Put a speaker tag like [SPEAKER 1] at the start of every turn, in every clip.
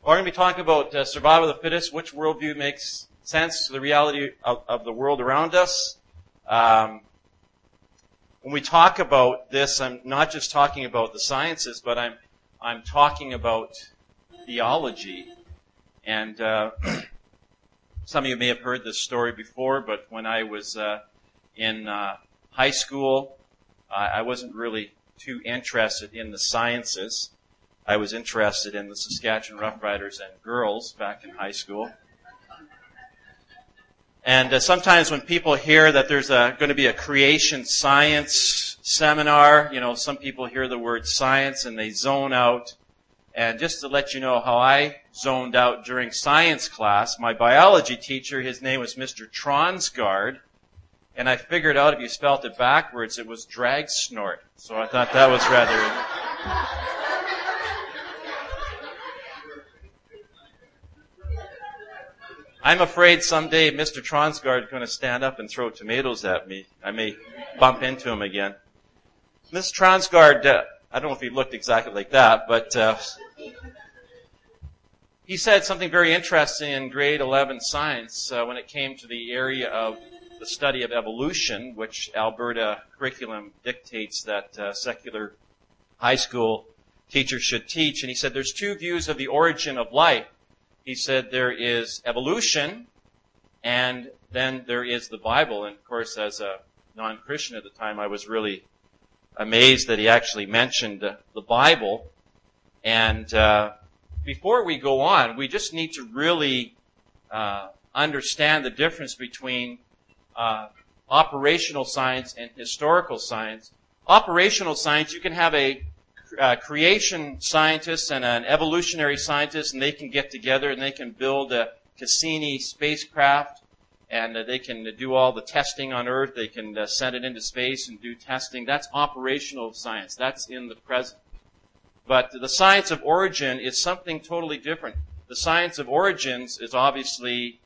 [SPEAKER 1] We're going to be talking about survival of the fittest, which worldview makes sense to the reality of the world around us. When we talk about this, I'm not just talking about the sciences, but I'm talking about theology. And some of you may have heard this story before, but when I was in high school, I wasn't really too interested in the sciences. I was interested in the Saskatchewan Roughriders and girls back in high school. And sometimes when people hear that there's going to be a creation science seminar, some people hear the word science and they zone out. And just to let you know how I zoned out during science class, my biology teacher, his name was Mr. Tronsgaard, and I figured out if you spelt it backwards, it was drag snort. So I thought that was rather... I'm afraid someday Mr. Tronsgaard is going to stand up and throw tomatoes at me. I may bump into him again. Mr. Tronsgaard, I don't know if he looked exactly like that, but he said something very interesting in grade 11 science when it came to the area of the study of evolution, which Alberta curriculum dictates that secular high school teachers should teach. And he said there's two views of the origin of life. He said there is evolution, and then there is the Bible. And of course, as a non-Christian at the time, I was really amazed that he actually mentioned the Bible. And before we go on, we just need to really understand the difference between operational science and historical science. Operational science, you can have a creation scientist and an evolutionary scientist, and they can get together and they can build a Cassini spacecraft, and they can do all the testing on Earth. They can send it into space and do testing. That's operational science. That's in the present. But the science of origin is something totally different. The science of origins is obviously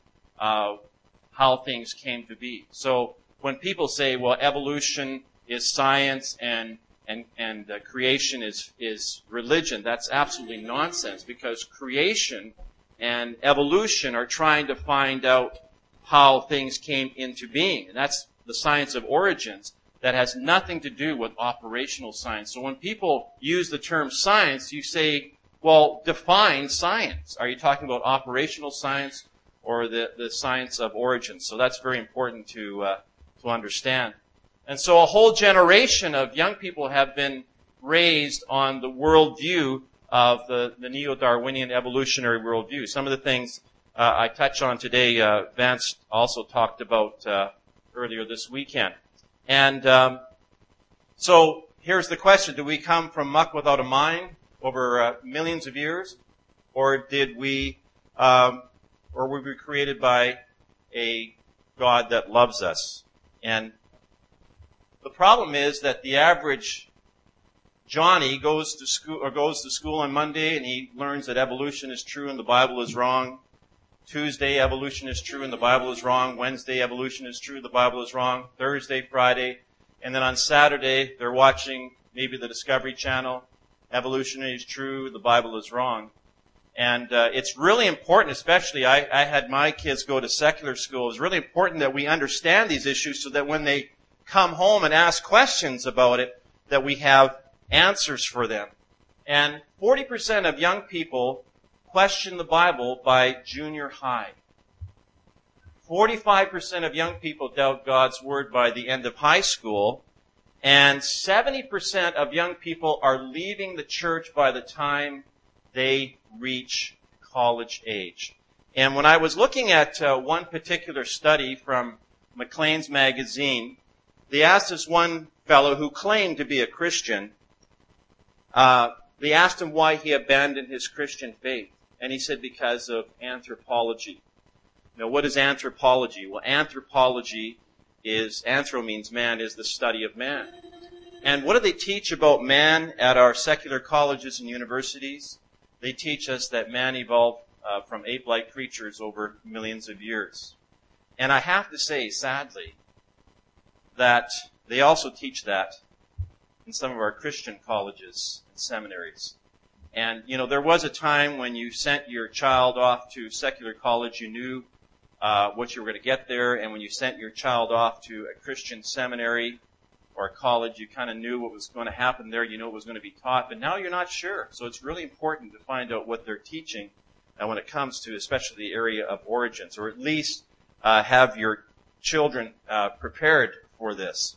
[SPEAKER 1] how things came to be. So when people say, well, evolution is science and creation is religion, that's absolutely nonsense, because creation and evolution are trying to find out how things came into being. And that's the science of origins. That has nothing to do with operational science. So when people use the term science, you say, well, define science. Are you talking about operational science or the science of origins? So that's very important to understand. And so a whole generation of young people have been raised on the worldview of the neo-Darwinian evolutionary worldview. Some of the things I touch on today, Vance also talked about earlier this weekend. And so here's the question. Do we come from muck without a mind over millions of years? Or were we created by a God that loves us? And the problem is that the average Johnny goes to school on Monday and he learns that evolution is true and the Bible is wrong. Tuesday, evolution is true and the Bible is wrong. Wednesday, evolution is true, the Bible is wrong. Thursday, Friday. And then on Saturday, they're watching maybe the Discovery Channel. Evolution is true, the Bible is wrong. And it's really important, especially I had my kids go to secular school. It's really important that we understand these issues so that when they come home and ask questions about it, that we have answers for them. And 40% of young people question the Bible by junior high. 45% of young people doubt God's Word by the end of high school. And 70% of young people are leaving the church by the time they reach college age. And when I was looking at one particular study from Maclean's magazine, they asked this one fellow who claimed to be a Christian, they asked him why he abandoned his Christian faith. And he said, because of anthropology. Now, what is anthropology? Well, anthropology is, anthro means man, is the study of man. And what do they teach about man at our secular colleges and universities? They teach us that man evolved from ape-like creatures over millions of years. And I have to say, sadly, that they also teach that in some of our Christian colleges and seminaries. And, there was a time when you sent your child off to secular college, you knew what you were going to get there. And when you sent your child off to a Christian seminary or a college, you kind of knew what was going to happen there. You know what was going to be taught. But now you're not sure. So it's really important to find out what they're teaching when it comes to especially the area of origins, or at least have your children prepared for this.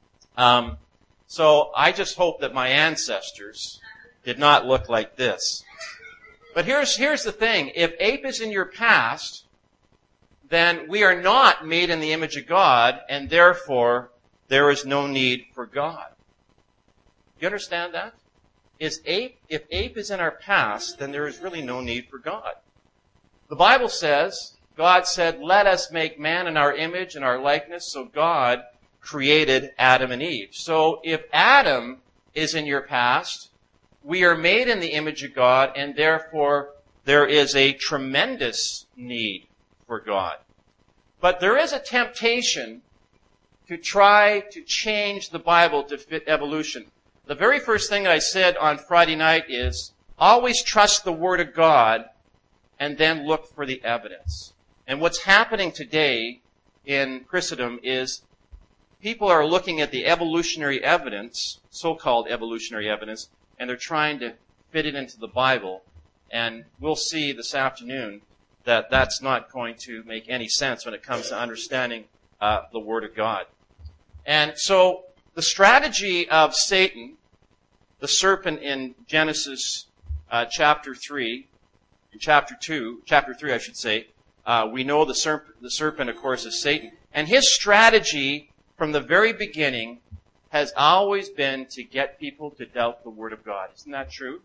[SPEAKER 1] So I just hope that my ancestors did not look like this. But here's the thing. If ape is in your past, then we are not made in the image of God, and therefore there is no need for God. You understand that? If ape is in our past, then there is really no need for God. The Bible says, God said, let us make man in our image and our likeness, so God created Adam and Eve. So if Adam is in your past, we are made in the image of God, and therefore there is a tremendous need for God. But there is a temptation to try to change the Bible to fit evolution. The very first thing I said on Friday night is, always trust the Word of God and then look for the evidence. And what's happening today in Christendom is people are looking at the evolutionary evidence, so-called evolutionary evidence, and they're trying to fit it into the Bible. And we'll see this afternoon that that's not going to make any sense when it comes to understanding the Word of God. And so the strategy of Satan, the serpent in Genesis chapter 3, chapter 3 I should say, we know the serpent, of course, is Satan. And his strategy from the very beginning has always been to get people to doubt the Word of God. Isn't that true?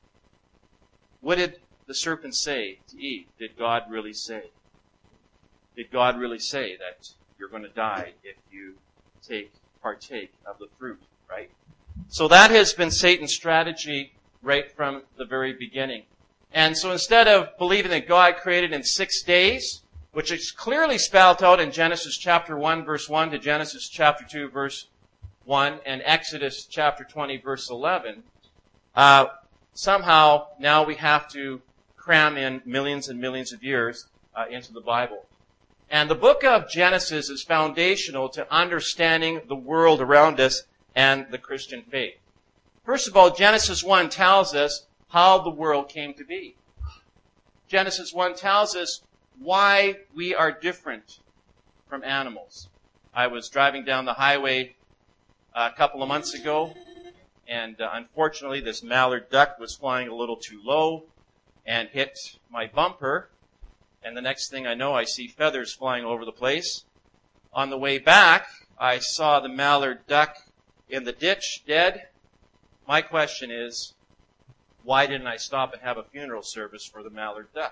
[SPEAKER 1] What did the serpent say to Eve? Did God really say? Did God really say that you're going to die if you partake of the fruit, right? So that has been Satan's strategy right from the very beginning. And so instead of believing that God created in 6 days, which is clearly spelled out in Genesis chapter 1, verse 1 to Genesis chapter 2, verse 1, and Exodus chapter 20, verse 11, somehow now we have to cram in millions and millions of years into the Bible. And the book of Genesis is foundational to understanding the world around us and the Christian faith. First of all, Genesis 1 tells us how the world came to be. Genesis 1 tells us why we are different from animals. I was driving down the highway a couple of months ago, and unfortunately this mallard duck was flying a little too low and hit my bumper. And the next thing I know, I see feathers flying over the place. On the way back, I saw the mallard duck in the ditch, dead. My question is, why didn't I stop and have a funeral service for the mallard duck?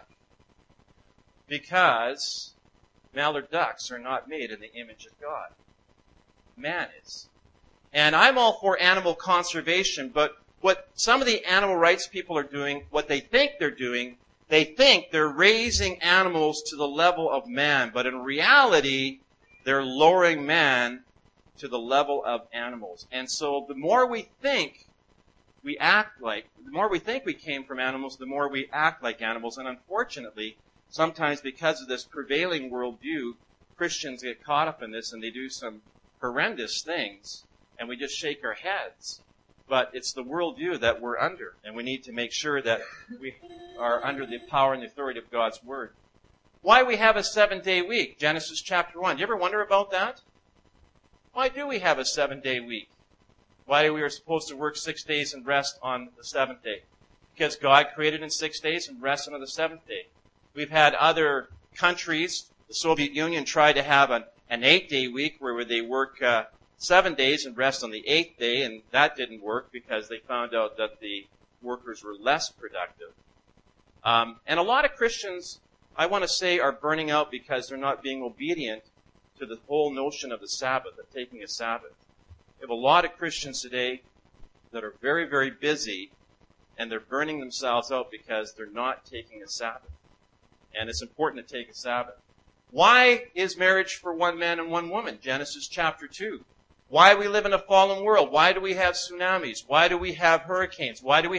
[SPEAKER 1] Because mallard ducks are not made in the image of God. Man is. And I'm all for animal conservation, but what some of the animal rights people are doing, what they think they're doing, they think they're raising animals to the level of man, but in reality, they're lowering man to the level of animals. And so the more we think we came from animals, the more we act like animals. And unfortunately, sometimes because of this prevailing worldview, Christians get caught up in this and they do some horrendous things, and we just shake our heads. But it's the worldview that we're under, and we need to make sure that we are under the power and the authority of God's Word. Why we have a 7-day week? Genesis chapter 1. Do you ever wonder about that? Why do we have a 7-day week? Why we are supposed to work 6 days and rest on the 7th day? Because God created in 6 days and rested on the 7th day. We've had other countries, the Soviet Union tried to have an 8-day week where they work 7 days and rest on the 8th day, and that didn't work because they found out that the workers were less productive. And a lot of Christians, I want to say, are burning out because they're not being obedient to the whole notion of the Sabbath, of taking a Sabbath. We have a lot of Christians today that are very, very busy, and they're burning themselves out because they're not taking a Sabbath. And it's important to take a Sabbath. Why is marriage for one man and one woman? Genesis chapter 2. Why we live in a fallen world? Why do we have tsunamis? Why do we have hurricanes? Why do we have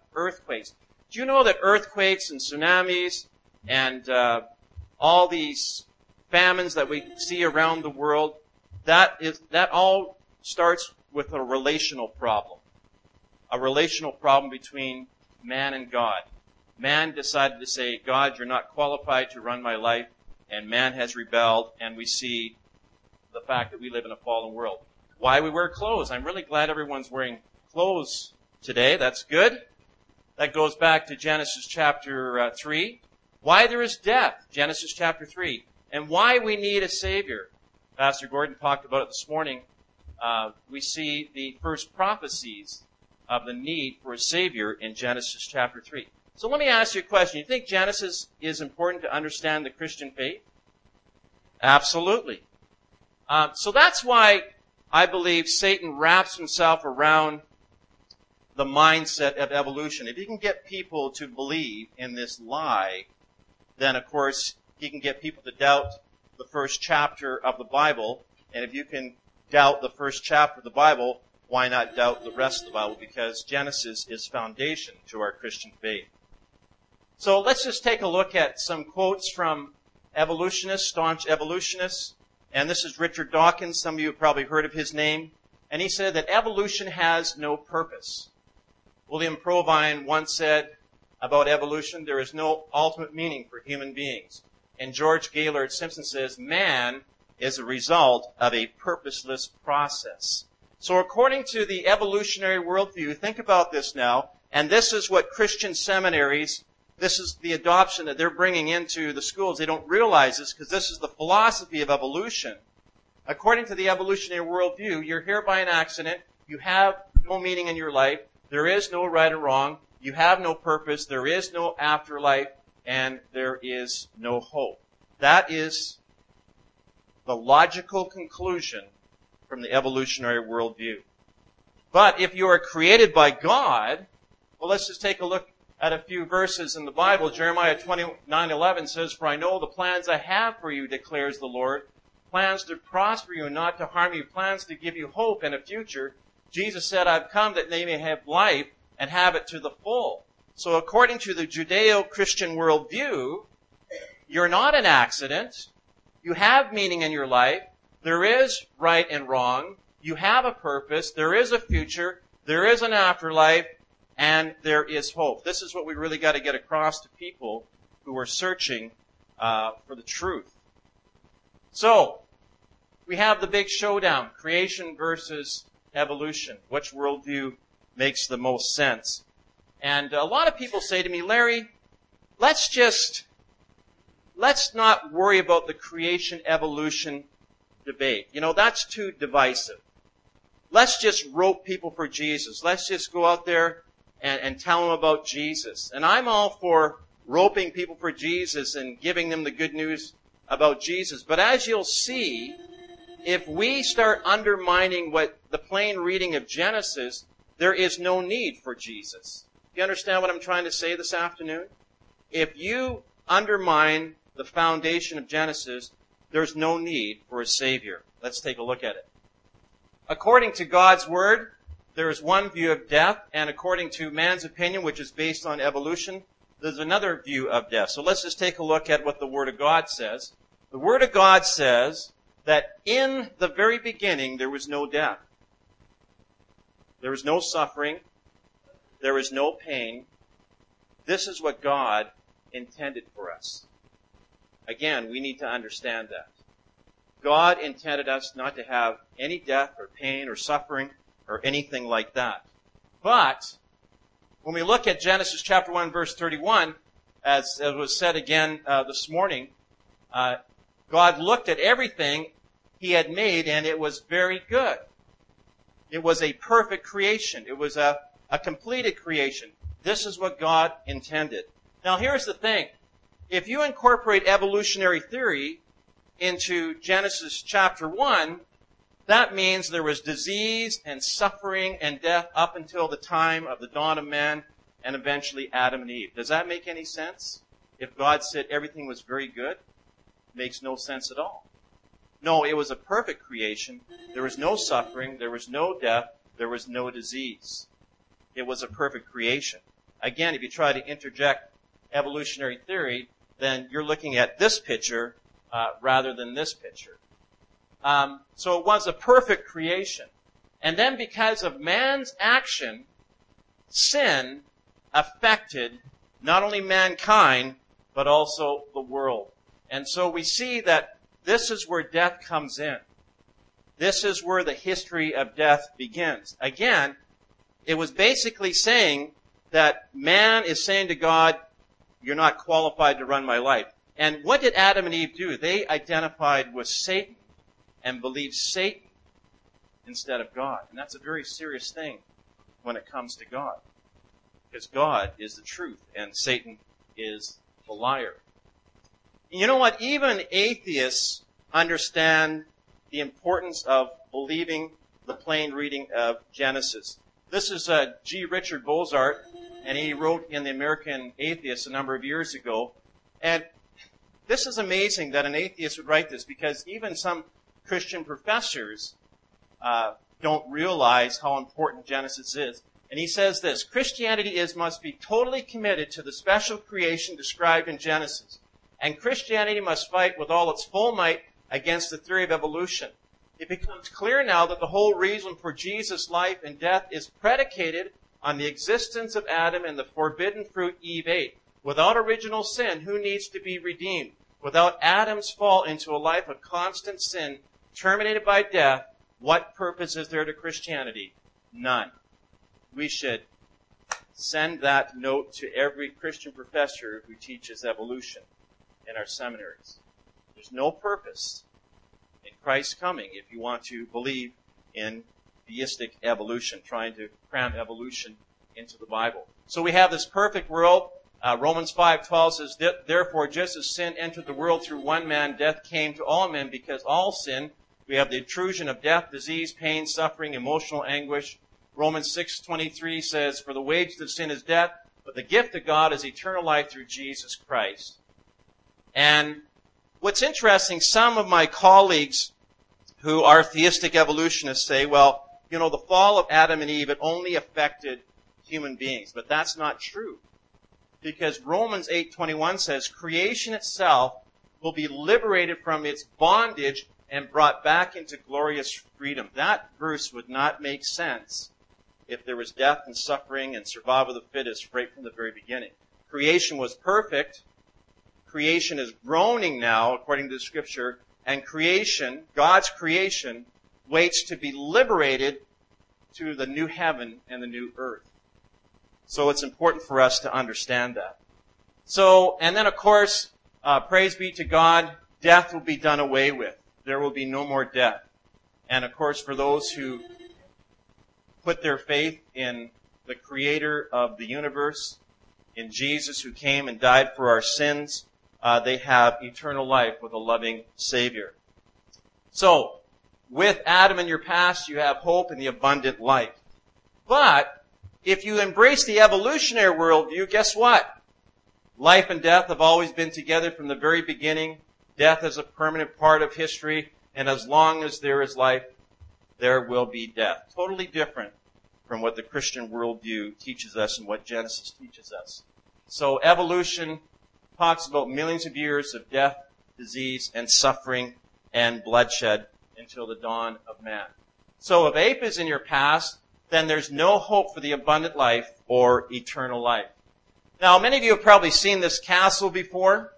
[SPEAKER 1] earthquakes. Do you know that earthquakes and tsunamis and all these famines that we see around the world, that all starts with a relational problem. A relational problem between man and God. Man decided to say, God, you're not qualified to run my life, and man has rebelled, and we see the fact that we live in a fallen world. Why we wear clothes. I'm really glad everyone's wearing clothes today. That's good. That goes back to Genesis chapter 3. Why there is death, Genesis chapter 3. And why we need a Savior. Pastor Gordon talked about it this morning. We see the first prophecies of the need for a Savior in Genesis chapter 3. So let me ask you a question. You think Genesis is important to understand the Christian faith? Absolutely. So that's why I believe Satan wraps himself around the mindset of evolution. If he can get people to believe in this lie, then of course he can get people to doubt the first chapter of the Bible. And if you can doubt the first chapter of the Bible, why not doubt the rest of the Bible? Because Genesis is foundation to our Christian faith. So let's just take a look at some quotes from evolutionists, staunch evolutionists. And this is Richard Dawkins. Some of you have probably heard of his name. And he said that evolution has no purpose. William Provine once said about evolution, there is no ultimate meaning for human beings. And George Gaylord Simpson says, man is a result of a purposeless process. So according to the evolutionary worldview, think about this now, and this is what Christian seminaries, this is the adoption that they're bringing into the schools. They don't realize this because this is the philosophy of evolution. According to the evolutionary worldview, you're here by an accident. You have no meaning in your life. There is no right or wrong. You have no purpose. There is no afterlife. And there is no hope. That is the logical conclusion from the evolutionary worldview. But if you are created by God, well, let's just take a look at a few verses in the Bible. Jeremiah 29:11 says, "For I know the plans I have for you, declares the Lord, plans to prosper you and not to harm you, plans to give you hope and a future." Jesus said, "I've come that they may have life and have it to the full." So according to the Judeo-Christian worldview, you're not an accident. You have meaning in your life. There is right and wrong. You have a purpose. There is a future. There is an afterlife. And there is hope. This is what we really got to get across to people who are searching for the truth. So, we have the big showdown, creation versus evolution. Which worldview makes the most sense? And a lot of people say to me, Larry, let's not worry about the creation-evolution debate. You know, that's too divisive. Let's just rope people for Jesus. Let's just go out there and tell them about Jesus. And I'm all for roping people for Jesus and giving them the good news about Jesus. But as you'll see, if we start undermining what the plain reading of Genesis, there is no need for Jesus. Do you understand what I'm trying to say this afternoon? If you undermine the foundation of Genesis, there's no need for a Savior. Let's take a look at it. According to God's Word, there is one view of death, and according to man's opinion, which is based on evolution, there's another view of death. So let's just take a look at what the Word of God says. The Word of God says that in the very beginning there was no death. There was no suffering. There was no pain. This is what God intended for us. Again, we need to understand that. God intended us not to have any death or pain or suffering or anything like that. But when we look at Genesis chapter 1, verse 31, as was said again this morning, God looked at everything He had made, and it was very good. It was a perfect creation. It was a completed creation. This is what God intended. Now, here's the thing. If you incorporate evolutionary theory into Genesis chapter 1, that means there was disease and suffering and death up until the time of the dawn of man and eventually Adam and Eve. Does that make any sense? If God said everything was very good, it makes no sense at all. No, it was a perfect creation. There was no suffering. There was no death. There was no disease. It was a perfect creation. again, if you try to interject evolutionary theory, then you're looking at this picture rather than this picture. So it was a perfect creation. And then because of man's action, sin affected not only mankind, but also the world. And so we see that this is where death comes in. This is where the history of death begins. Again, it was basically saying that man is saying to God, you're not qualified to run my life. And what did Adam and Eve do? They identified with Satan and believed Satan instead of God. And that's a very serious thing when it comes to God. Because God is the truth and Satan is the liar. And you know what? Even atheists understand the importance of believing the plain reading of Genesis. This is G. Richard Bozart, and he wrote in The American Atheist a number of years ago. And this is amazing that an atheist would write this, because even some Christian professors don't realize how important Genesis is. And he says this: Christianity must be totally committed to the special creation described in Genesis. And Christianity must fight with all its full might against the theory of evolution. It becomes clear now that the whole reason for Jesus' life and death is predicated on the existence of Adam and the forbidden fruit Eve ate. Without original sin, who needs to be redeemed? Without Adam's fall into a life of constant sin, terminated by death, what purpose is there to Christianity? None. We should send that note to every Christian professor who teaches evolution in our seminaries. There's no purpose in Christ's coming if you want to believe in theistic evolution, trying to cram evolution into the Bible. So we have this perfect world. Romans 5:12 says, therefore, just as sin entered the world through one man, death came to all men because all sin. We have the intrusion of death, disease, pain, suffering, emotional anguish. Romans 6:23 says, for the wages of sin is death, but the gift of God is eternal life through Jesus Christ. And what's interesting, some of my colleagues who are theistic evolutionists say, well, you know, the fall of Adam and Eve, it only affected human beings. But that's not true. Because Romans 8:21 says, creation itself will be liberated from its bondage and brought back into glorious freedom. That verse would not make sense if there was death and suffering and survival of the fittest right from the very beginning. Creation was perfect. Creation is groaning now, according to the Scripture, and creation, God's creation, waits to be liberated to the new heaven and the new earth. So it's important for us to understand that. So, and then of course, praise be to God, death will be done away with. There will be no more death. And of course, for those who put their faith in the Creator of the universe, in Jesus who came and died for our sins, they have eternal life with a loving Savior. So, with Adam in your past, you have hope in the abundant life. But, if you embrace the evolutionary worldview, guess what? Life and death have always been together from the very beginning. Death is a permanent part of history, and as long as there is life, there will be death. Totally different from what the Christian worldview teaches us and what Genesis teaches us. So, evolution talks about millions of years of death, disease, and suffering and bloodshed until the dawn of man. So if ape is in your past, then there's no hope for the abundant life or eternal life. Now, many of you have probably seen this castle before.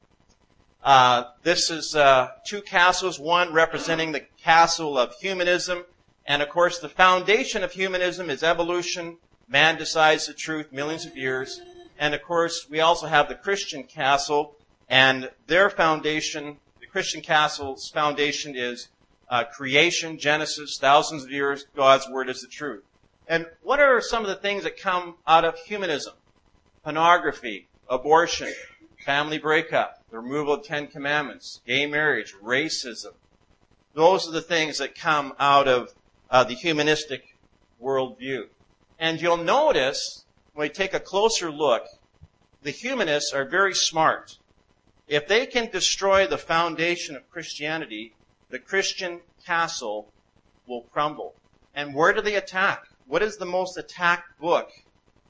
[SPEAKER 1] This is two castles, one representing the castle of humanism. And of course, the foundation of humanism is evolution. Man decides the truth, millions of years. And of course, we also have the Christian castle, and their foundation, the Christian castle's foundation is creation, Genesis, thousands of years, God's Word is the truth. And what are some of the things that come out of humanism? Pornography, abortion, family breakup, the removal of 10 Commandments, gay marriage, racism. Those are the things that come out of the humanistic worldview. And you'll notice, when we take a closer look, the humanists are very smart. If they can destroy the foundation of Christianity, the Christian castle will crumble. And where do they attack? What is the most attacked book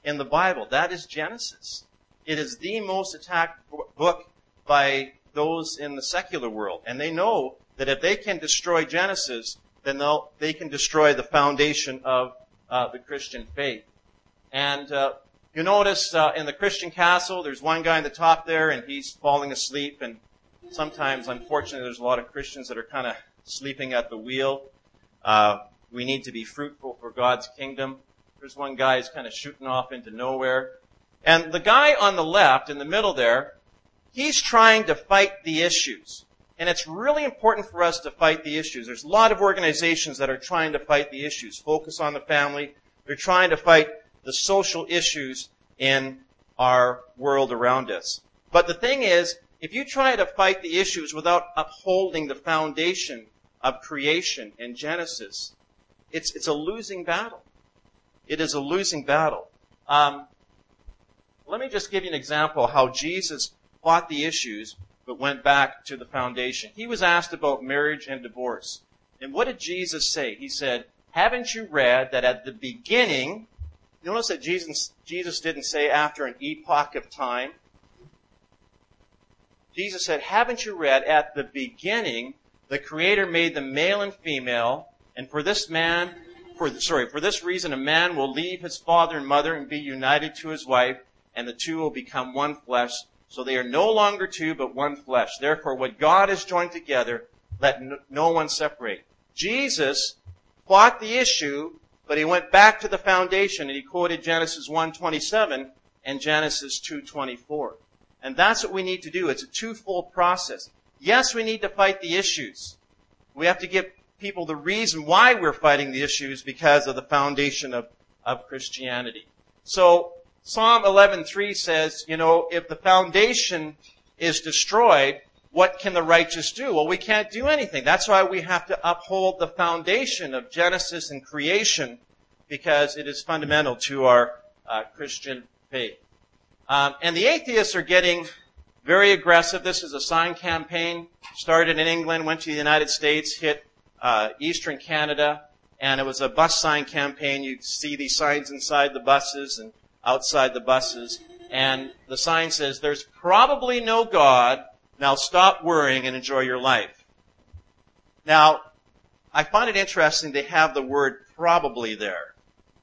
[SPEAKER 1] in the Bible. That is Genesis. It is the most attacked book by those in the secular world. And they know that if they can destroy Genesis, then they can destroy the foundation of the Christian faith. And you notice in the Christian Castle, there's one guy on the top there, and he's falling asleep. And sometimes, unfortunately, there's a lot of Christians that are kind of sleeping at the wheel. We need to be fruitful for God's kingdom. There's one guy who's kind of shooting off into nowhere. And the guy on the left, in the middle there, he's trying to fight the issues. And it's really important for us to fight the issues. There's a lot of organizations that are trying to fight the issues. Focus on the Family. They're trying to fight the social issues in our world around us. But the thing is, if you try to fight the issues without upholding the foundation of creation in Genesis, it's a losing battle. It is a losing battle. Let me just give you an example how Jesus fought the issues but went back to the foundation. He was asked about marriage and divorce. And what did Jesus say? He said, haven't you read that at the beginning, notice that Jesus didn't say after an epoch of time. Jesus said, haven't you read at the beginning the Creator made them male and female, and for this reason a man will leave his father and mother and be united to his wife, and the two will become one flesh. So they are no longer two, but one flesh. Therefore, what God has joined together, let no one separate. Jesus fought the issue, but he went back to the foundation, and he quoted Genesis 1:27 and Genesis 2:24. And that's what we need to do. It's a twofold process. Yes, we need to fight the issues. We have to give people the reason why we're fighting the issues because of the foundation of Christianity. So, Psalm 11:3 says, if the foundation is destroyed, what can the righteous do? Well, we can't do anything. That's why we have to uphold the foundation of Genesis and creation, because it is fundamental to our Christian faith. And the atheists are getting very aggressive. This is a sign campaign, started in England, went to the United States, hit eastern Canada, and it was a bus sign campaign. You see these signs inside the buses and outside the buses, and the sign says, there's probably no God, now stop worrying and enjoy your life. Now, I find it interesting they have the word probably there.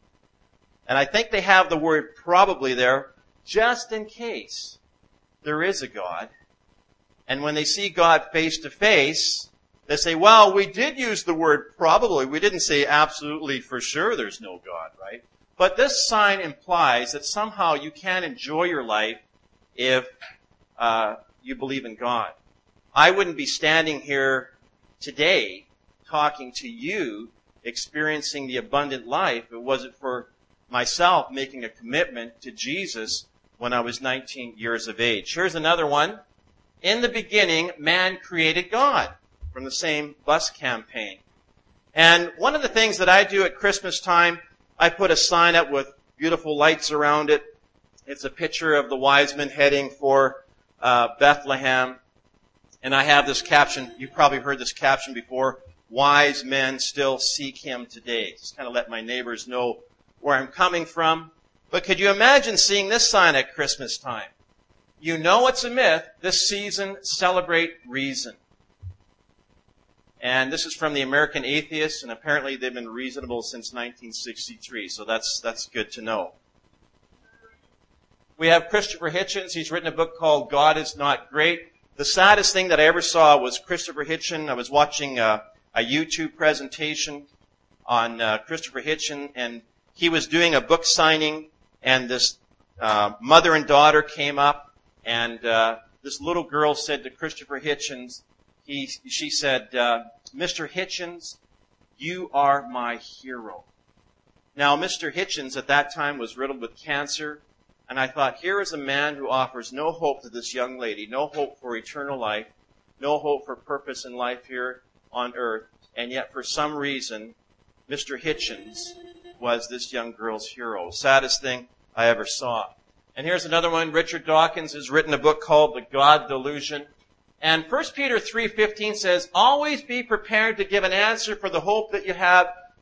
[SPEAKER 1] And I think they have the word probably there just in case there is a God. And when they see God face to face, they say, well, we did use the word probably. We didn't say absolutely for sure there's no God, right? But this sign implies that somehow you can enjoy your life if you believe in God. I wouldn't be standing here today talking to you, experiencing the abundant life, if it wasn't for myself making a commitment to Jesus when I was 19 years of age. Here's another one. In the beginning, man created God, from the same bus campaign. And one of the things that I do at Christmas time, I put a sign up with beautiful lights around it. It's a picture of the wise men heading for Bethlehem. And I have this caption. You've probably heard this caption before. Wise men still seek him today. Just kind of let my neighbors know where I'm coming from. But could you imagine seeing this sign at Christmas time? You know it's a myth. This season, celebrate reason. And this is from the American Atheists, and apparently they've been reasonable since 1963, so that's good to know. We have Christopher Hitchens. He's written a book called God is Not Great. The saddest thing that I ever saw was Christopher Hitchens. I was watching a YouTube presentation on Christopher Hitchens, and he was doing a book signing, and this mother and daughter came up, and this little girl said to Christopher Hitchens, she said, Mr. Hitchens, you are my hero. Now, Mr. Hitchens at that time was riddled with cancer, and I thought, here is a man who offers no hope to this young lady, no hope for eternal life, no hope for purpose in life here on earth, and yet for some reason, Mr. Hitchens was this young girl's hero. Saddest thing I ever saw. And here's another one. Richard Dawkins has written a book called The God Delusion. And 1 Peter 3:15 says, always be prepared to give an answer for the hope that you have,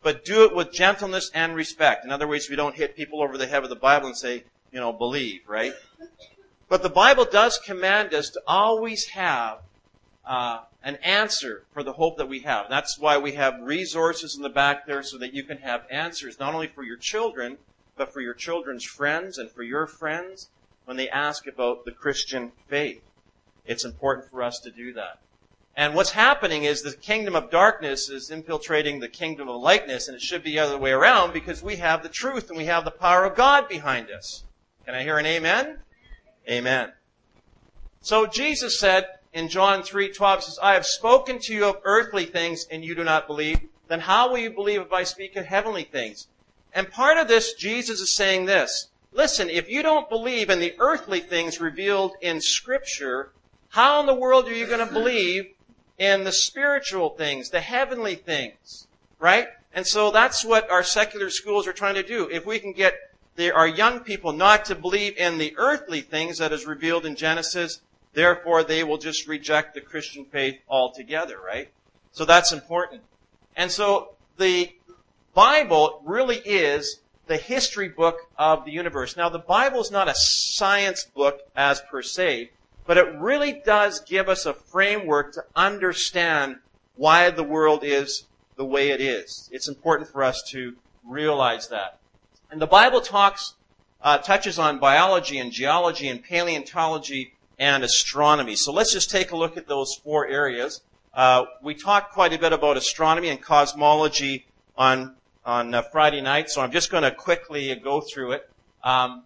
[SPEAKER 1] but do it with gentleness and respect. In other words, we don't hit people over the head with the Bible and say, believe, right? But the Bible does command us to always have an answer for the hope that we have. And that's why we have resources in the back there so that you can have answers, not only for your children, but for your children's friends and for your friends when they ask about the Christian faith. It's important for us to do that. And what's happening is the kingdom of darkness is infiltrating the kingdom of lightness, and it should be the other way around because we have the truth and we have the power of God behind us. Can I hear an amen? Amen. So Jesus said in John 3:12, he says, I have spoken to you of earthly things and you do not believe. Then how will you believe if I speak of heavenly things? And part of this, Jesus is saying this. Listen, if you don't believe in the earthly things revealed in Scripture, how in the world are you going to believe in the spiritual things, the heavenly things, right? And so that's what our secular schools are trying to do. If we can get our young people not to believe in the earthly things that is revealed in Genesis, therefore they will just reject the Christian faith altogether, right? So that's important. And so the Bible really is the history book of the universe. Now, the Bible is not a science book as per se, but it really does give us a framework to understand why the world is the way it is. It's important for us to realize that. And the Bible touches on biology and geology and paleontology and astronomy. So let's just take a look at those 4 areas. We talked quite a bit about astronomy and cosmology on Friday night, so I'm just going to quickly go through it. The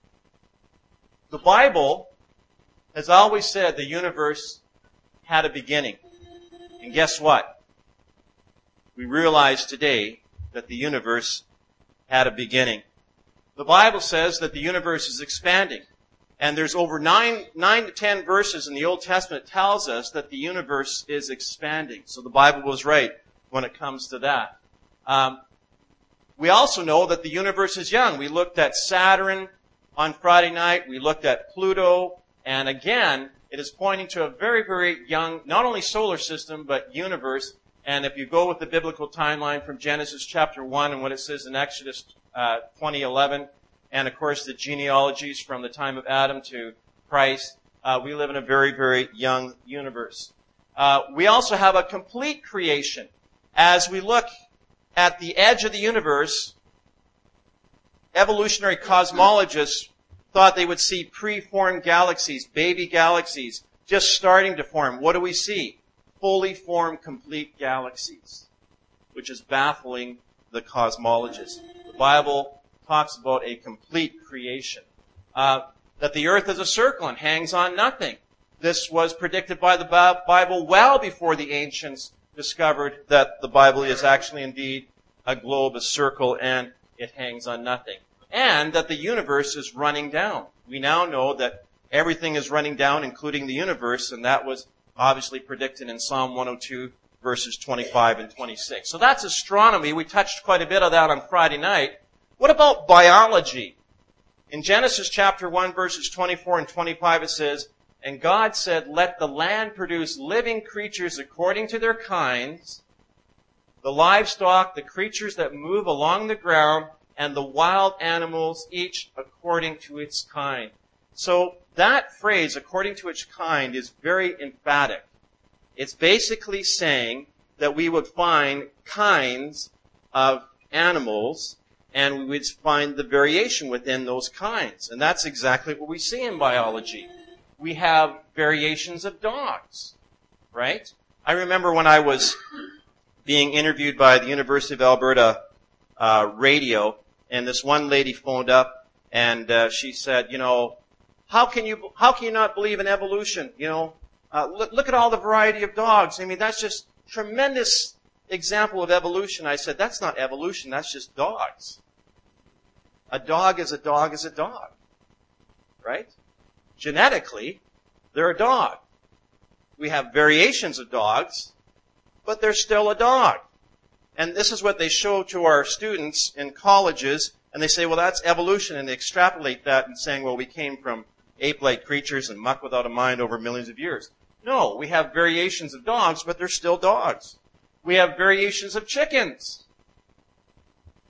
[SPEAKER 1] Bible has always said the universe had a beginning. And guess what? We realize today that the universe had a beginning. The Bible says that the universe is expanding. And there's over 9 to 10 verses in the Old Testament that tells us that the universe is expanding. So the Bible was right when it comes to that. We also know that the universe is young. We looked at Saturn on Friday night. We looked at Pluto. And again, it is pointing to a very, very young, not only solar system, but universe. And if you go with the biblical timeline from Genesis chapter 1 and what it says in Exodus 20:11, and of course the genealogies from the time of Adam to Christ, we live in a very, very young universe. We also have a complete creation. As we look at the edge of the universe, evolutionary cosmologists thought they would see pre-formed galaxies, baby galaxies, just starting to form. What do we see? Fully formed, complete galaxies, which is baffling the cosmologists. The Bible talks about a complete creation. That the earth is a circle and hangs on nothing. This was predicted by the Bible well before the ancients discovered that the Bible is actually indeed a globe, a circle, and it hangs on nothing. And that the universe is running down. We now know that everything is running down, including the universe, and that was obviously predicted in Psalm 102, verses 25 and 26. So that's astronomy. We touched quite a bit of that on Friday night. What about biology? In Genesis chapter 1, verses 24 and 25, it says, And God said, Let the land produce living creatures according to their kinds, the livestock, the creatures that move along the ground, and the wild animals, each according to its kind. So that phrase, according to its kind, is very emphatic. It's basically saying that we would find kinds of animals, and we would find the variation within those kinds. And that's exactly what we see in biology. We have variations of dogs, right? I remember when I was being interviewed by the University of Alberta radio, and this one lady phoned up, and she said, how can you not believe in evolution? Look at all the variety of dogs. I mean, that's just tremendous example of evolution. I said, that's not evolution, that's just dogs. A dog is a dog is a dog, right? Genetically, they're a dog. We have variations of dogs, but they're still a dog. And this is what they show to our students in colleges, and they say, well, that's evolution, and they extrapolate that and saying, well, we came from ape-like creatures and muck without a mind over millions of years. No, we have variations of dogs, but they're still dogs. We have variations of chickens.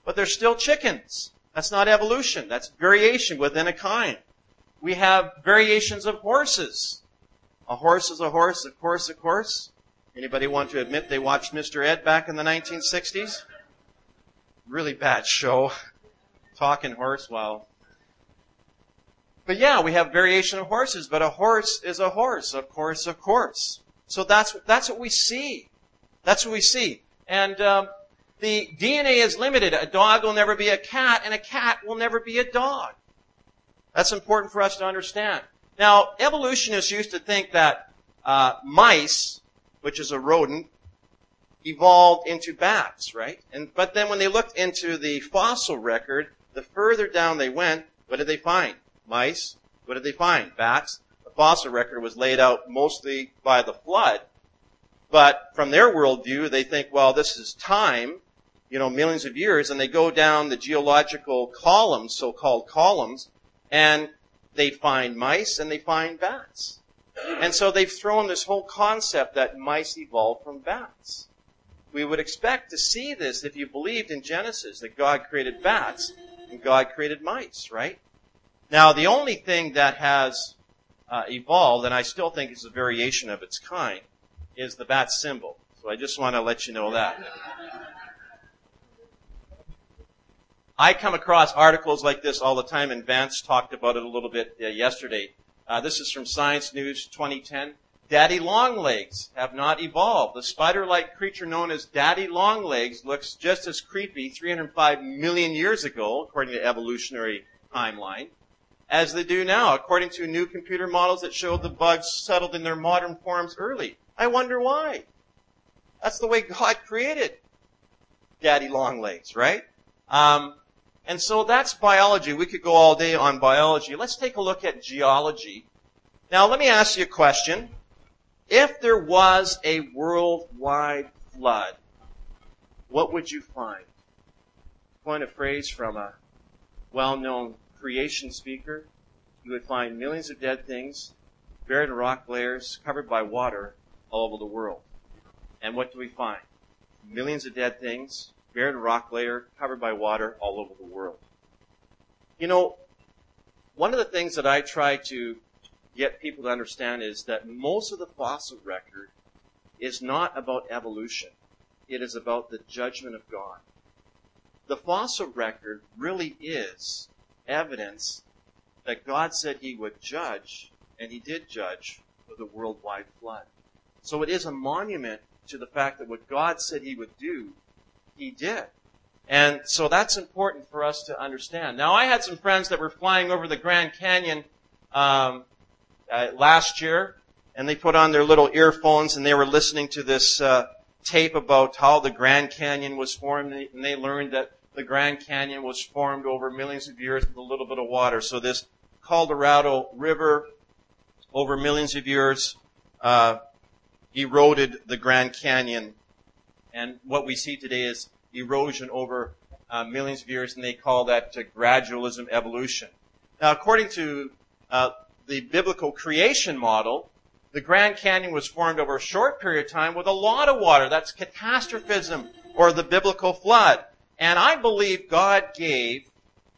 [SPEAKER 1] but they're still chickens. That's not evolution. That's variation within a kind. We have variations of horses. A horse is a horse, of course. Anybody want to admit they watched Mr. Ed back in the 1960s? Really bad show. Talking horse, wow. But yeah, we have variation of horses, but a horse is a horse, of course. So that's what we see. That's what we see. And the DNA is limited. A dog will never be a cat, and a cat will never be a dog. That's important for us to understand. Now, evolutionists used to think that mice, which is a rodent, evolved into bats, right? But then when they looked into the fossil record, the further down they went, what did they find? Mice. What did they find? Bats. The fossil record was laid out mostly by the flood. But from their worldview, they think, well, this is time, millions of years, and they go down the geological columns, so-called columns, and they find mice and they find bats. And so they've thrown this whole concept that mice evolved from bats. We would expect to see this if you believed in Genesis, that God created bats and God created mice, right? Now, the only thing that has evolved, and I still think is a variation of its kind, is the bat symbol. So I just want to let you know that. I come across articles like this all the time, and Vance talked about it a little bit yesterday. This is from Science News 2010. Daddy longlegs have not evolved. The spider-like creature known as daddy longlegs looks just as creepy 305 million years ago, according to evolutionary timeline, as they do now, according to new computer models that showed the bugs settled in their modern forms early. I wonder why. That's the way God created daddy longlegs, right? And so that's biology. We could go all day on biology. Let's take a look at geology. Now, let me ask you a question. If there was a worldwide flood, what would you find? Coin a phrase from a well-known creation speaker. You would find millions of dead things buried in rock layers, covered by water all over the world. And what do we find? Millions of dead things buried in a rock layer, covered by water all over the world. One of the things that I try to get people to understand is that most of the fossil record is not about evolution. It is about the judgment of God. The fossil record really is evidence that God said He would judge, and He did judge with a worldwide flood. So it is a monument to the fact that what God said He would do, He did. And so that's important for us to understand. Now, I had some friends that were flying over the Grand Canyon last year, and they put on their little earphones, and they were listening to this tape about how the Grand Canyon was formed, and they learned that the Grand Canyon was formed over millions of years with a little bit of water. So this Colorado River, over millions of years, eroded the Grand Canyon. And what we see today is erosion over millions of years, and they call that gradualism evolution. Now, according to the biblical creation model, the Grand Canyon was formed over a short period of time with a lot of water. That's catastrophism, or the biblical flood. And I believe God gave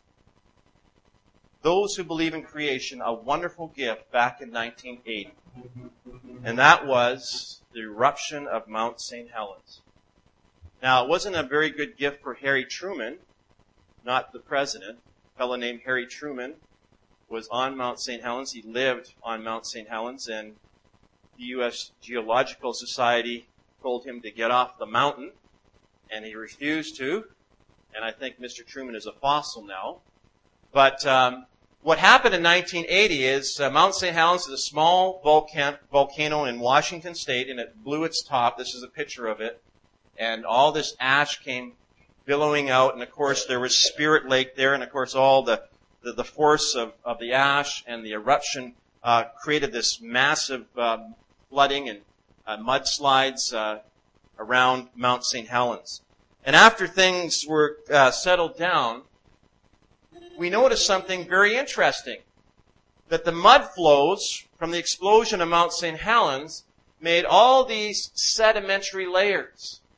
[SPEAKER 1] those who believe in creation a wonderful gift back in 1980. And that was the eruption of Mount St. Helens. Now, it wasn't a very good gift for Harry Truman, not the president. A fellow named Harry Truman was on Mount St. Helens. He lived on Mount St. Helens, and the U.S. Geological Society told him to get off the mountain, and he refused to. And I think Mr. Truman is a fossil now. But what happened in 1980 is Mount St. Helens is a small volcano in Washington State, and it blew its top. This is a picture of it. And all this ash came billowing out, and of course there was Spirit Lake there, and of course all the force of the ash and the eruption created this massive flooding and mudslides around Mount St. Helens. And after things were settled down, we noticed something very interesting. That the mud flows from the explosion of Mount St. Helens made all these sedimentary layers.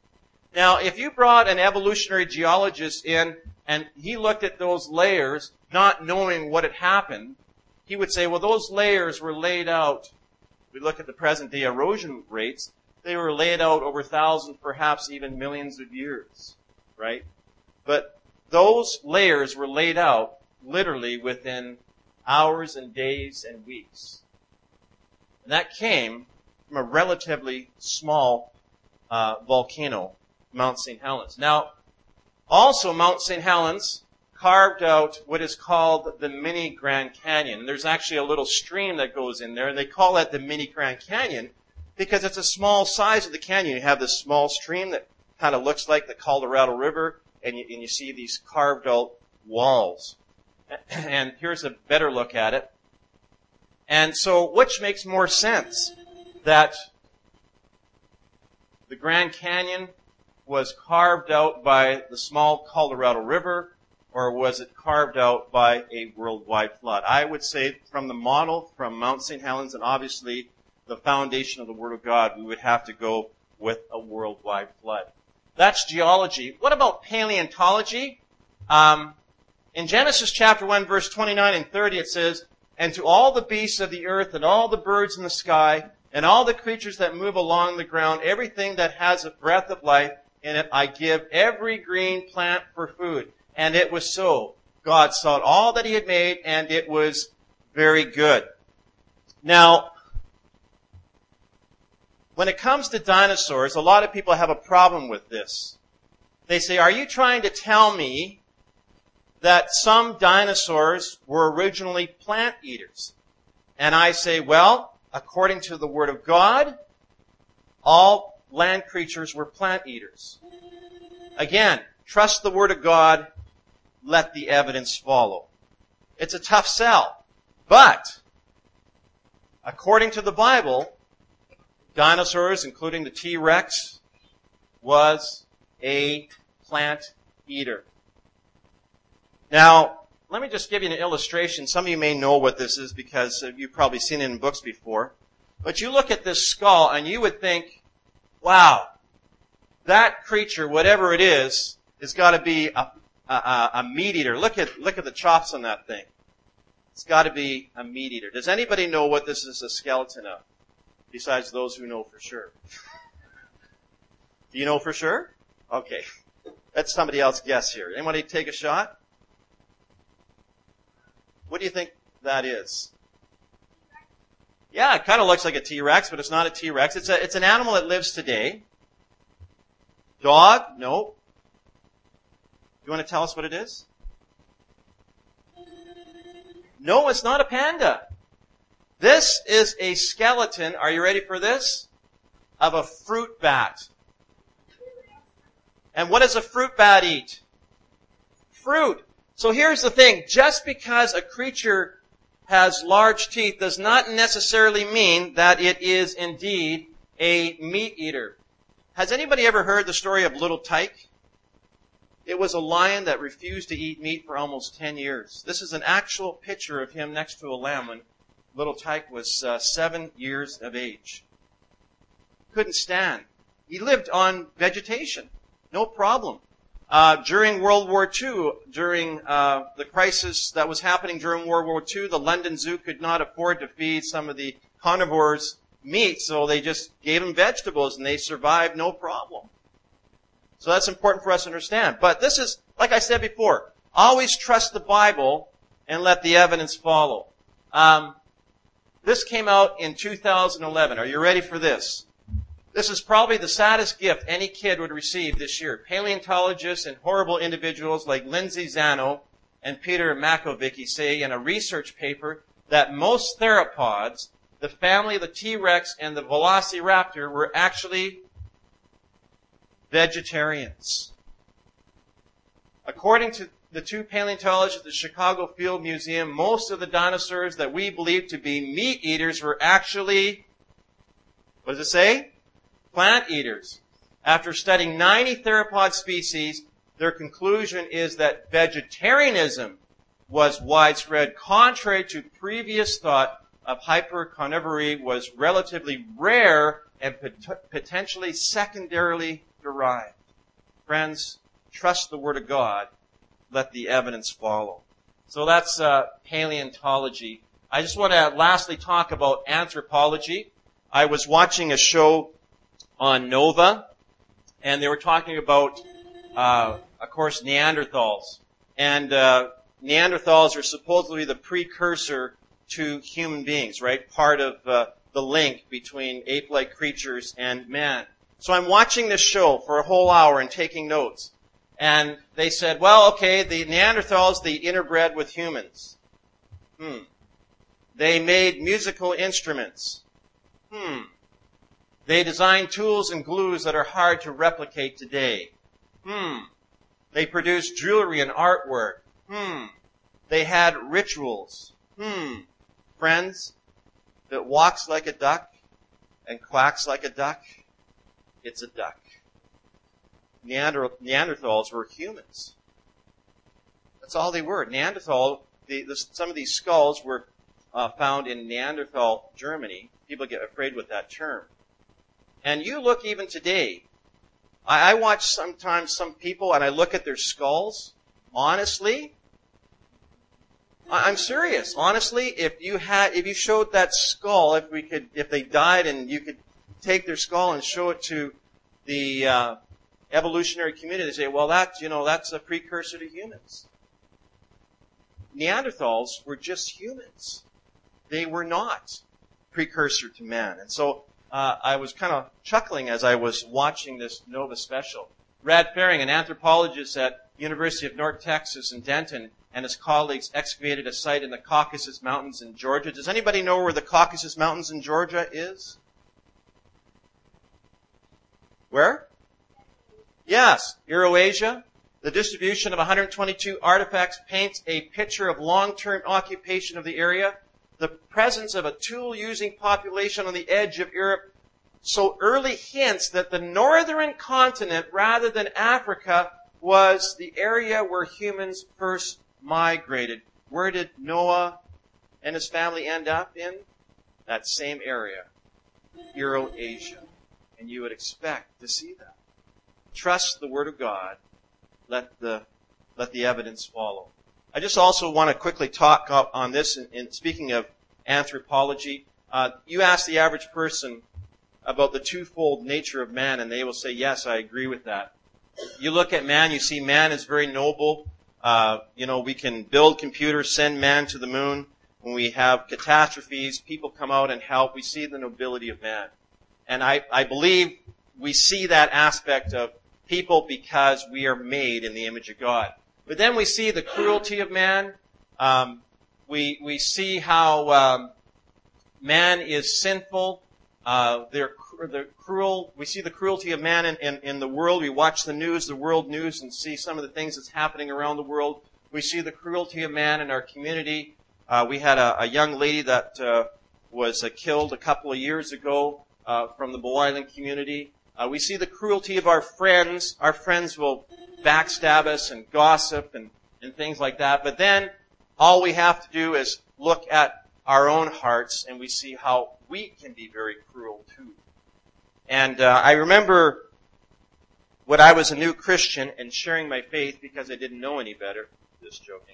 [SPEAKER 1] Now, if you brought an evolutionary geologist in and he looked at those layers, not knowing what had happened, he would say, well, those layers were laid out. We look at the present day erosion rates, they were laid out over thousands, perhaps even millions of years, right? But those layers were laid out literally within hours and days and weeks. And that came from a relatively small volcano, Mount St. Helens. Now, also Mount St. Helens carved out what is called the Mini Grand Canyon. And there's actually a little stream that goes in there, and they call that the Mini Grand Canyon because it's a small size of the canyon. You have this small stream that kind of looks like the Colorado River, and you see these carved out walls. And here's a better look at it. And so, which makes more sense? That the Grand Canyon was carved out by the small Colorado River, or was it carved out by a worldwide flood? I would say from the model from Mount St. Helens and obviously the foundation of the Word of God, we would have to go with a worldwide flood. That's geology. What about paleontology? In Genesis chapter 1, verse 29 and 30, it says, "And to all the beasts of the earth and all the birds in the sky and all the creatures that move along the ground, everything that has a breath of life in it, I give every green plant for food." And it was so. God saw all that He had made, and it was very good. Now, when it comes to dinosaurs, a lot of people have a problem with this. They say, are you trying to tell me that some dinosaurs were originally plant eaters? And I say, well, according to the Word of God, all land creatures were plant eaters. Again, trust the Word of God, let the evidence follow. It's a tough sell. But, according to the Bible, dinosaurs, including the T-Rex, was a plant eater. Now, let me just give you an illustration. Some of you may know what this is because you've probably seen it in books before. But you look at this skull and you would think, wow, that creature, whatever it is, has got to be a meat eater. Look at the chops on that thing. It's got to be a meat eater. Does anybody know what this is a skeleton of? Besides those who know for sure. Do you know for sure? Okay. Let somebody else guess here. Anybody take a shot? What do you think that is? Yeah, it kind of looks like a T-Rex, but it's not a T-Rex. It's an animal that lives today. Dog? No. You want to tell us what it is? No, it's not a panda. This is a skeleton, are you ready for this? Of a fruit bat. And what does a fruit bat eat? Fruit. So here's the thing. Just because a creature has large teeth does not necessarily mean that it is indeed a meat eater. Has anybody ever heard the story of Little Tyke? It was a lion that refused to eat meat for almost 10 years. This is an actual picture of him next to a lamb when Little Tyke was 7 years of age. Couldn't stand. He lived on vegetation. No problem. During World War II, during the crisis that was happening during World War II, the London Zoo could not afford to feed some of the carnivores meat, so they just gave them vegetables and they survived no problem. So that's important for us to understand. But this is, like I said before, always trust the Bible and let the evidence follow. This came out in 2011. Are you ready for this? This is probably the saddest gift any kid would receive this year. Paleontologists and horrible individuals like Lindsay Zano and Peter Makovicki say in a research paper that most theropods, the family of the T-Rex and the Velociraptor, were actually vegetarians. According to the two paleontologists at the Chicago Field Museum, most of the dinosaurs that we believe to be meat eaters were actually, what does it say? Plant eaters. After studying 90 theropod species, their conclusion is that vegetarianism was widespread, contrary to previous thought of hypercarnivory was relatively rare and potentially secondarily derived. Friends, trust the Word of God. Let the evidence follow. So that's paleontology. I just want to lastly talk about anthropology. I was watching a show on Nova, and they were talking about, of course, Neanderthals. And Neanderthals are supposedly the precursor to human beings, right? Part of the link between ape-like creatures and man. So I'm watching this show for a whole hour and taking notes. And they said, well, okay, the Neanderthals, they interbred with humans. They made musical instruments. They designed tools and glues that are hard to replicate today. They produced jewelry and artwork. They had rituals. Friends, if it walks like a duck and quacks like a duck, it's a duck. Neanderthals were humans. That's all they were. Neanderthal, some of these skulls were found in Neanderthal, Germany. People get afraid with that term. And you look even today, I watch sometimes some people and I look at their skulls. Honestly, I'm serious. Honestly, if you showed that skull, if they died and you could take their skull and show it to the evolutionary community, they say, well, that's a precursor to humans. Neanderthals were just humans. They were not precursor to man. And so I was kind of chuckling as I was watching this Nova special. Brad Faring, an anthropologist at University of North Texas in Denton, and his colleagues excavated a site in the Caucasus Mountains in Georgia. Does anybody know where the Caucasus Mountains in Georgia is? Where? Yes, Eurasia. The distribution of 122 artifacts paints a picture of long-term occupation of the area. The presence of a tool-using population on the edge of Europe so early hints that the northern continent, rather than Africa, was the area where humans first migrated. Where did Noah and his family end up in? That same area, Eurasia. And you would expect to see that. Trust the Word of God. Let the evidence follow. I just also want to quickly talk on this in speaking of anthropology. You ask the average person about the twofold nature of man, and they will say, yes, I agree with that. You look at man, you see man is very noble. We can build computers, send man to the moon. When we have catastrophes, people come out and help. We see the nobility of man. And I believe we see that aspect of people because we are made in the image of God. But then we see the cruelty of man. We see how man is sinful. They're cruel. We see the cruelty of man in the world. We watch the news, the world news, and see some of the things that's happening around the world. We see the cruelty of man in our community. We had a young lady that was killed a couple of years ago from the Bow Island community. We see the cruelty of our friends. Our friends will backstab us and gossip and things like that. But then all we have to do is look at our own hearts and we see how we can be very cruel too. And I remember when I was a new Christian and sharing my faith because I didn't know any better. Just joking.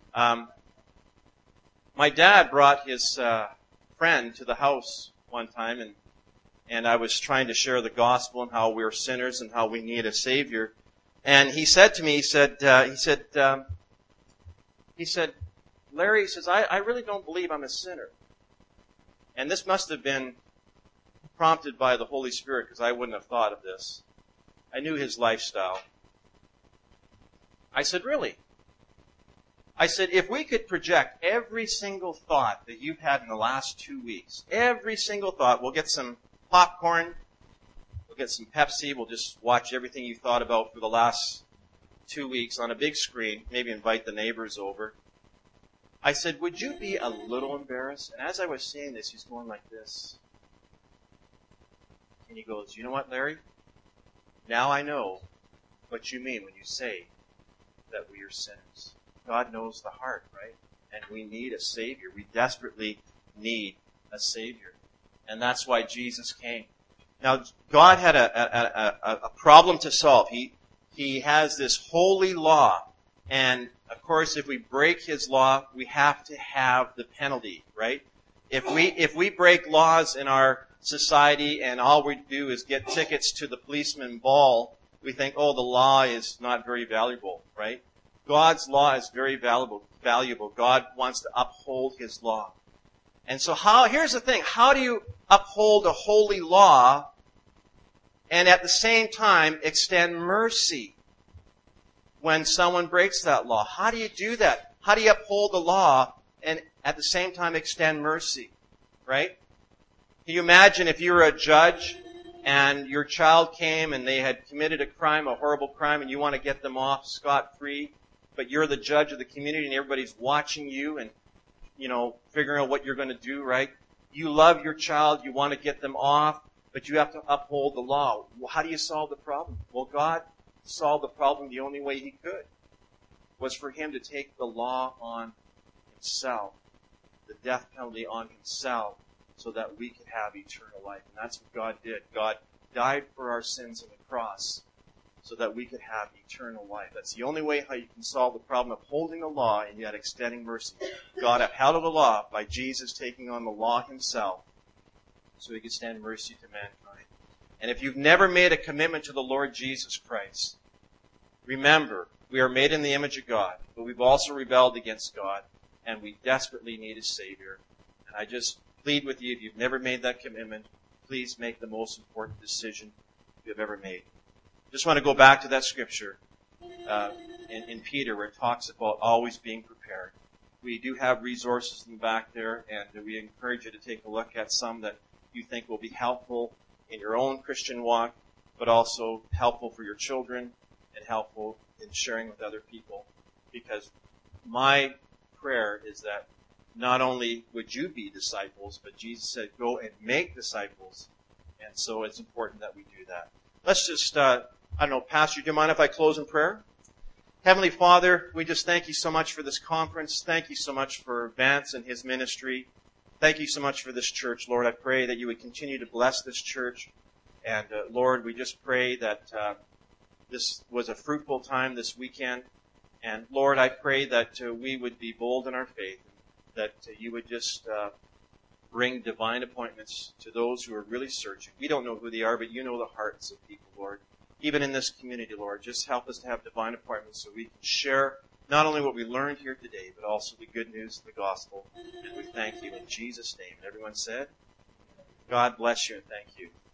[SPEAKER 1] My dad brought his friend to the house one time and I was trying to share the gospel and how we're sinners and how we need a Savior. And he said to me, he said, Larry, he says, I really don't believe I'm a sinner. And this must have been prompted by the Holy Spirit because I wouldn't have thought of this. I knew his lifestyle. I said, really? I said, if we could project every single thought that you've had in the last 2 weeks, every single thought, we'll get some popcorn, we'll get some Pepsi, we'll just watch everything you thought about for the last 2 weeks on a big screen, maybe invite the neighbors over. I said, would you be a little embarrassed? And as I was saying this, he's going like this. And he goes, you know what, Larry? Now I know what you mean when you say that we are sinners. God knows the heart, right? And we need a Savior. We desperately need a Savior. And that's why Jesus came. Now, God had a problem to solve. He He has this holy law. And, of course, if we break His law, we have to have the penalty, right? If we break laws in our society and all we do is get tickets to the policeman ball, we think, oh, the law is not very valuable, right? God's law is very valuable. God wants to uphold His law. And so here's the thing, how do you uphold a holy law and at the same time extend mercy when someone breaks that law? How do you do that? How do you uphold the law and at the same time extend mercy? Right? Can you imagine if you were a judge and your child came and they had committed a crime, a horrible crime, and you want to get them off scot-free, but you're the judge of the community and everybody's watching you and, figuring out what you're going to do, right? You love your child, you want to get them off, but you have to uphold the law. Well, how do you solve the problem? Well, God solved the problem the only way He could, was for Him to take the law on Himself, the death penalty on Himself, so that we could have eternal life. And that's what God did. God died for our sins on the cross so that we could have eternal life. That's the only way how you can solve the problem of holding the law and yet extending mercy. God upheld the law by Jesus taking on the law Himself so He could extend mercy to mankind. And if you've never made a commitment to the Lord Jesus Christ, remember, we are made in the image of God, but we've also rebelled against God, and we desperately need a Savior. And I just plead with you, if you've never made that commitment, please make the most important decision you've ever made. I just want to go back to that scripture in Peter where it talks about always being prepared. We do have resources in the back there, and we encourage you to take a look at some that you think will be helpful in your own Christian walk, but also helpful for your children and helpful in sharing with other people. Because my prayer is that not only would you be disciples, but Jesus said, go and make disciples. And so it's important that we do that. Let's just, Pastor, do you mind if I close in prayer? Heavenly Father, we just thank You so much for this conference. Thank You so much for Vance and his ministry. Thank You so much for this church, Lord. I pray that You would continue to bless this church. And Lord, we just pray that this was a fruitful time this weekend. And Lord, I pray that we would be bold in our faith, that You would just bring divine appointments to those who are really searching. We don't know who they are, but You know the hearts of people, Lord. Even in this community, Lord, just help us to have divine appointments so we can share not only what we learned here today, but also the good news of the gospel. And we thank You in Jesus' name. And everyone said, God bless you and thank you.